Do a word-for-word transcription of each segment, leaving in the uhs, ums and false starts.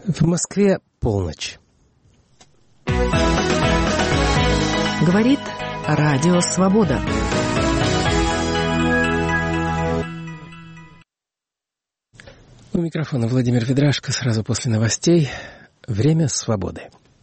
В Москве полночь. Говорит Радио Свобода. У микрофона Владимир Ведрашко. Сразу после новостей. Время свободы.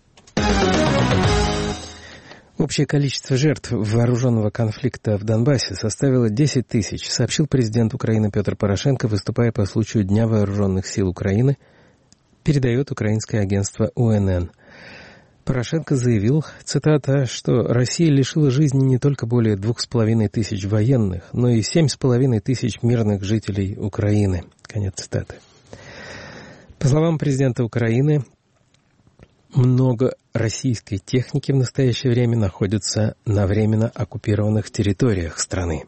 Общее количество жертв вооруженного конфликта в Донбассе составило десять тысяч, сообщил президент Украины Петр Порошенко, выступая по случаю Дня вооруженных сил Украины, передает украинское агентство У Эн Эн. Порошенко заявил, цитата, что Россия лишила жизни не только более двух с половиной тысяч военных, но и семь с половиной тысяч мирных жителей Украины. Конец цитаты. По словам президента Украины, много российской техники в настоящее время находится на временно оккупированных территориях страны.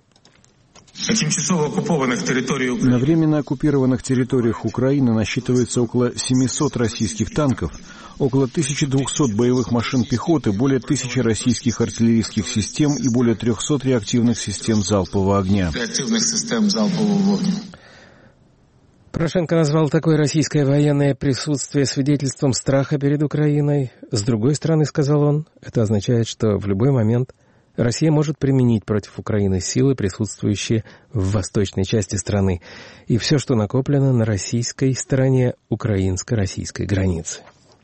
На временно оккупированных территориях Украины насчитывается около семисот российских танков, около тысячи двухсот боевых машин пехоты, более тысячи российских артиллерийских систем и более трехсот реактивных систем залпового огня. Порошенко назвал такое российское военное присутствие свидетельством страха перед Украиной. С другой стороны, сказал он, это означает, что в любой момент Россия может применить против Украины силы, присутствующие в восточной части страны, и все, что накоплено на российской стороне украинско-российской границы.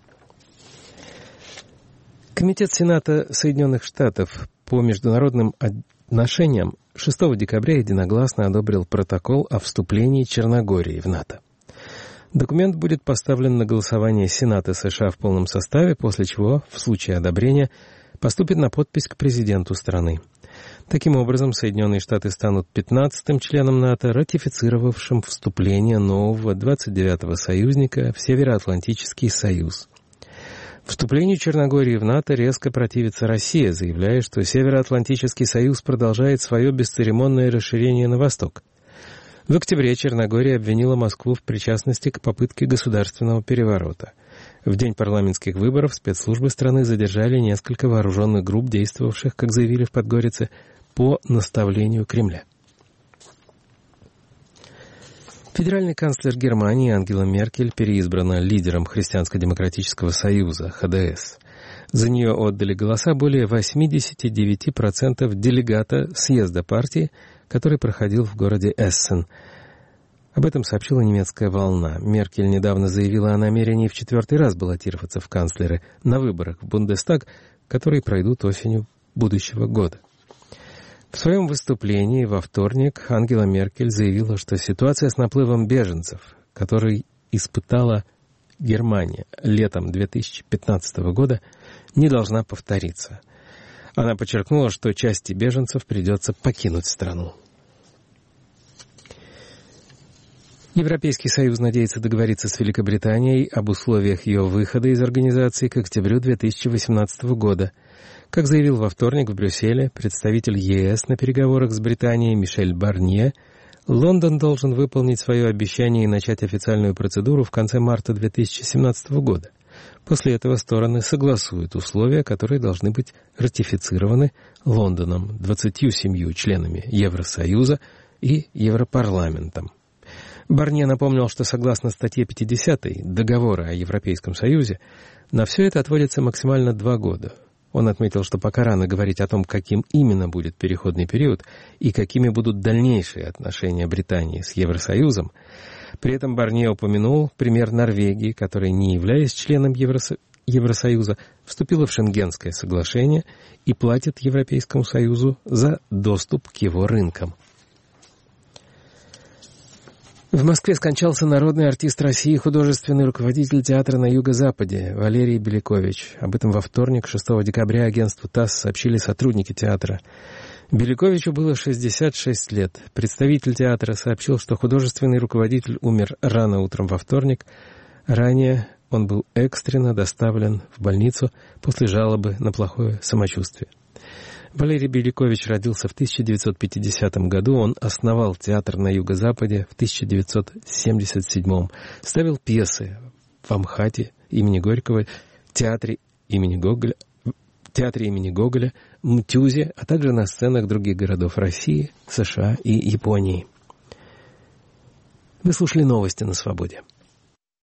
Комитет Сената Соединенных Штатов по международным отношениям шестого декабря единогласно одобрил протокол о вступлении Черногории в НАТО. Документ будет поставлен на голосование Сената США в полном составе, после чего, в случае одобрения, поступит на подпись к президенту страны. Таким образом, Соединенные Штаты станут пятнадцатым членом НАТО, ратифицировавшим вступление нового двадцать девятого союзника в Североатлантический союз. Вступлению Черногории в НАТО резко противится Россия, заявляя, что Североатлантический союз продолжает свое бесцеремонное расширение на восток. В октябре Черногория обвинила Москву в причастности к попытке государственного переворота. В день парламентских выборов спецслужбы страны задержали несколько вооруженных групп, действовавших, как заявили в Подгорице, по наставлению Кремля. Федеральный канцлер Германии Ангела Меркель переизбрана лидером Христианско-демократического союза Ха Дэ Эс. За нее отдали голоса более восемьдесят девять процентов делегата съезда партии, который проходил в городе Эссен. Об этом сообщила немецкая «Волна». Меркель недавно заявила о намерении в четвертый раз баллотироваться в канцлеры на выборах в Бундестаг, которые пройдут осенью будущего года. В своем выступлении во вторник Ангела Меркель заявила, что ситуация с наплывом беженцев, который испытала Германия летом две тысячи пятнадцатого года, не должна повториться. Она подчеркнула, что части беженцев придется покинуть страну. Европейский Союз надеется договориться с Великобританией об условиях ее выхода из организации к октябрю две тысячи восемнадцатого года. Как заявил во вторник в Брюсселе представитель Е Эс на переговорах с Британией Мишель Барнье, Лондон должен выполнить свое обещание и начать официальную процедуру в конце марта две тысячи семнадцатого года. После этого стороны согласуют условия, которые должны быть ратифицированы Лондоном, двадцатью семью членами Евросоюза и Европарламентом. Барнье напомнил, что согласно статье пятидесятой Договора о Европейском Союзе, на все это отводится максимально два года. Он отметил, что пока рано говорить о том, каким именно будет переходный период и какими будут дальнейшие отношения Британии с Евросоюзом. При этом Барнье упомянул пример Норвегии, которая, не являясь членом Евросо... Евросоюза, вступила в Шенгенское соглашение и платит Европейскому Союзу за доступ к его рынкам. В Москве скончался народный артист России, художественный руководитель театра на Юго-Западе Валерий Белякович. Об этом во вторник, шестого декабря, агентству ТАСС сообщили сотрудники театра. Беляковичу было шестьдесят шесть лет. Представитель театра сообщил, что художественный руководитель умер рано утром во вторник. Ранее он был экстренно доставлен в больницу после жалобы на плохое самочувствие. Валерий Белякович родился в тысяча девятьсот пятидесятом году. Он основал театр на Юго-Западе в тысяча девятьсот семьдесят седьмом. Ставил пьесы в Амхате имени Горького, театре имени Гоголя, театре имени Гоголя, МТЮЗе, а также на сценах других городов России, США и Японии. Вы слушали новости на Свободе.